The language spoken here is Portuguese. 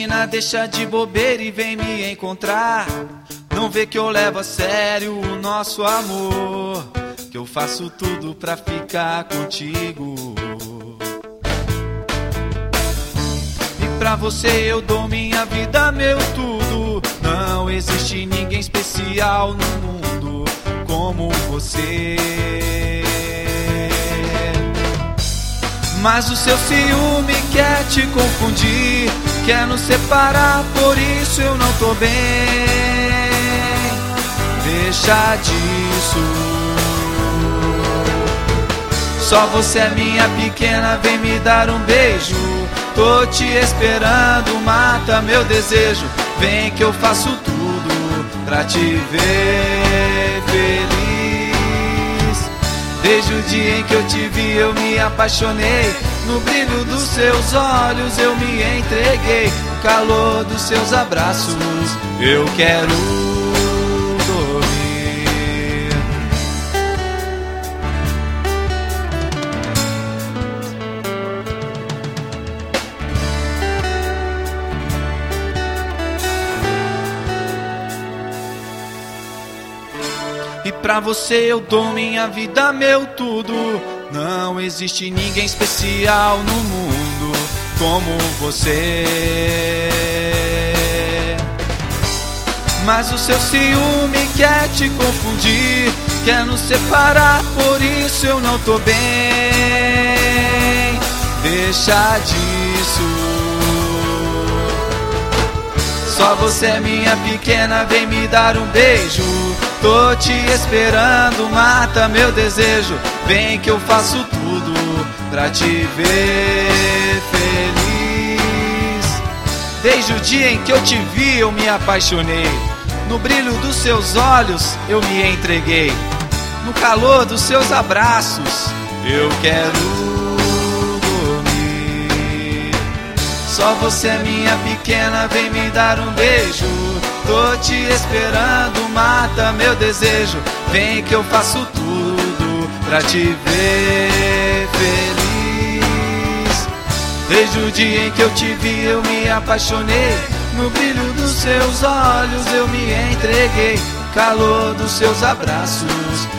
Menina, deixa de bobeira e vem me encontrar. Não vê que eu levo a sério o nosso amor, que eu faço tudo pra ficar contigo. E pra você eu dou minha vida, meu tudo. Não existe ninguém especial no mundo como você. Mas o seu ciúme quer te confundir, quer nos separar, por isso eu não tô bem. Deixa disso. Só você é minha pequena, vem me dar um beijo. Tô te esperando, mata meu desejo. Vem que eu faço tudo pra te ver feliz. Desde o dia em que eu te vi eu me apaixonei. No brilho dos seus olhos eu me entreguei. No calor dos seus abraços eu quero dormir. E pra você eu dou minha vida, meu tudo. Não existe ninguém especial no mundo como você. Mas o seu ciúme quer te confundir, quer nos separar, por isso eu não tô bem. Deixa disso. Só você é minha pequena, vem me dar um beijo. Tô te esperando, mata meu desejo. Vem que eu faço tudo pra te ver feliz. Desde o dia em que eu te vi eu me apaixonei. No brilho dos seus olhos eu me entreguei. No calor dos seus abraços eu quero dormir. Só você é minha pequena, vem me dar um beijo. Tô te esperando, mata meu desejo. Vem que eu faço tudo pra te ver feliz. Desde o dia em que eu te vi eu me apaixonei. No brilho dos seus olhos eu me entreguei. No calor dos seus abraços